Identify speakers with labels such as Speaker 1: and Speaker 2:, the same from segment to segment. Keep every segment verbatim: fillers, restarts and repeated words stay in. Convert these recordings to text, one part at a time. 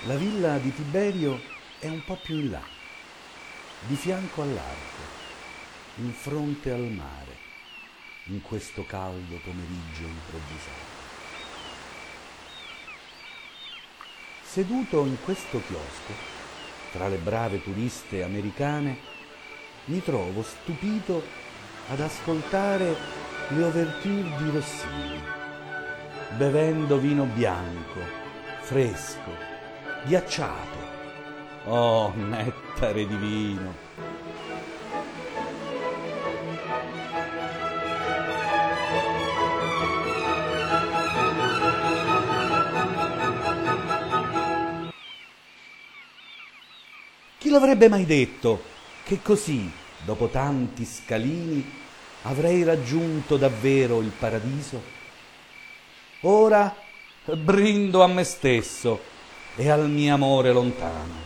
Speaker 1: La villa di Tiberio è un po' più in là, di fianco all'arco, in fronte al mare, in questo caldo pomeriggio improvvisato. Seduto in questo chiosco, tra le brave turiste americane, mi trovo stupito ad ascoltare le ouverture di Rossini, bevendo vino bianco, fresco, ghiacciato. Oh, nettare di vino! Chi l'avrebbe mai detto che così, dopo tanti scalini, avrei raggiunto davvero il paradiso? Ora brindo a me stesso e al mio amore lontano.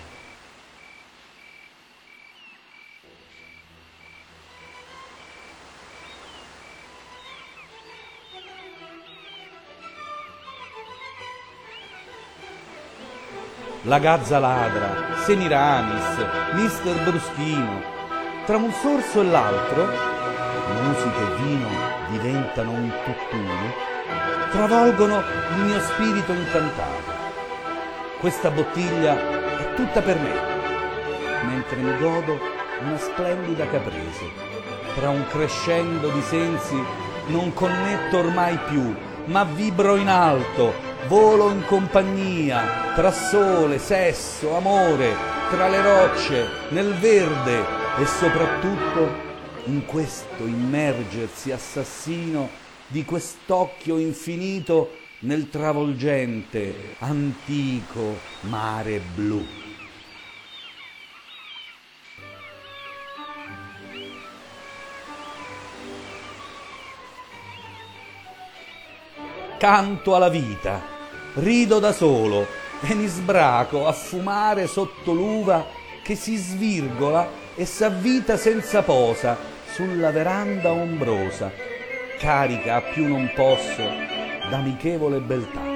Speaker 1: La gazza ladra, Semiramis, mister Bruschino, tra un sorso e l'altro, musica e vino diventano un tutt'uno, travolgono il mio spirito incantato. Questa bottiglia è tutta per me, mentre mi godo una splendida caprese. Tra un crescendo di sensi non connetto ormai più, ma vibro in alto, volo in compagnia, tra sole, sesso, amore, tra le rocce, nel verde e soprattutto in questo immergersi assassino di quest'occhio infinito nel travolgente, antico mare blu. Canto alla vita, rido da solo e mi sbraco a fumare sotto l'uva che si svirgola e s'avvita senza posa sulla veranda ombrosa, carica a più non posso d'amichevole beltà.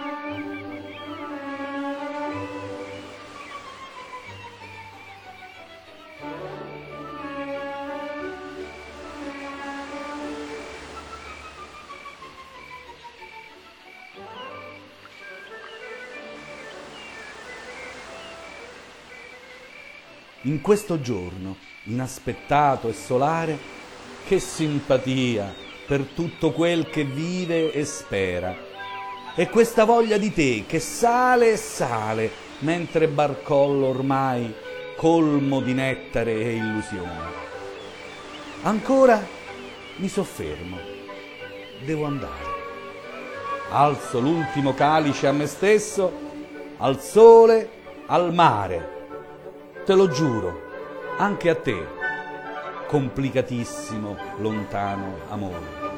Speaker 1: In questo giorno, inaspettato e solare, che simpatia per tutto quel che vive e spera. E questa voglia di te che sale e sale, mentre barcollo ormai colmo di nettare e illusione. Ancora mi soffermo, devo andare. Alzo l'ultimo calice a me stesso, al sole, al mare. Te lo giuro, anche a te, complicatissimo, lontano amore.